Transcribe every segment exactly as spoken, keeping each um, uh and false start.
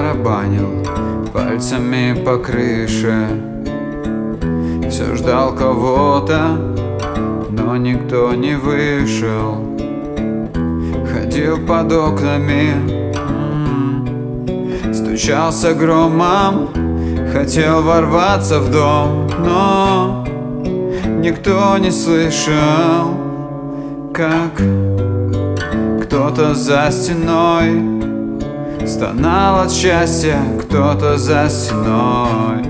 барабанил пальцами по крыше. Все ждал кого-то, но никто не вышел. Ходил под окнами, стучался громом, хотел ворваться в дом, но никто не слышал, как кто-то за стеной стонал от счастья, кто-то за стеной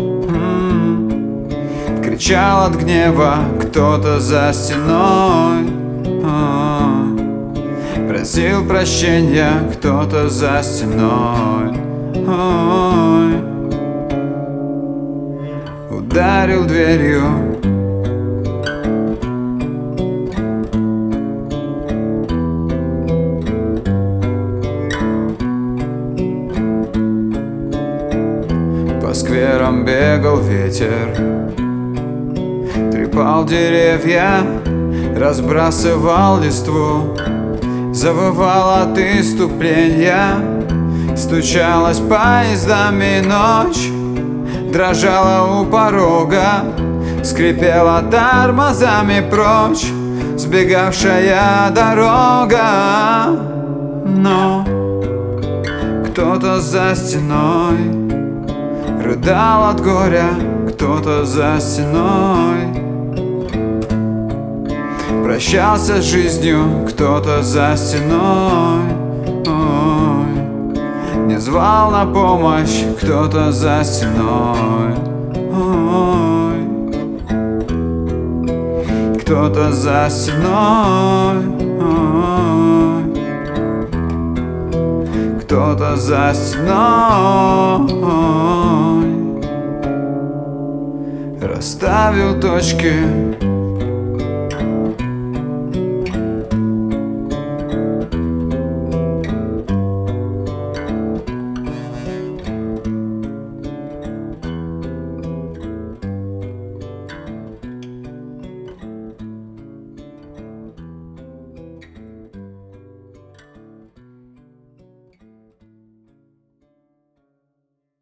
м-м, кричал от гнева, кто-то за стеной ой, просил прощения, кто-то за стеной ой, ударил дверью. По скверам бегал ветер, трепал деревья, разбрасывал листву, завывал от иступления, стучалась поездами ночь, дрожала у порога, скрипела тормозами прочь сбегавшая дорога. Но кто-то за стеной рыдал от горя, кто-то за стеной прощался с жизнью, кто-то за стеной ой, не звал на помощь, кто-то за стеной ой, кто-то за стеной ой, кто-то за стеной расставил точки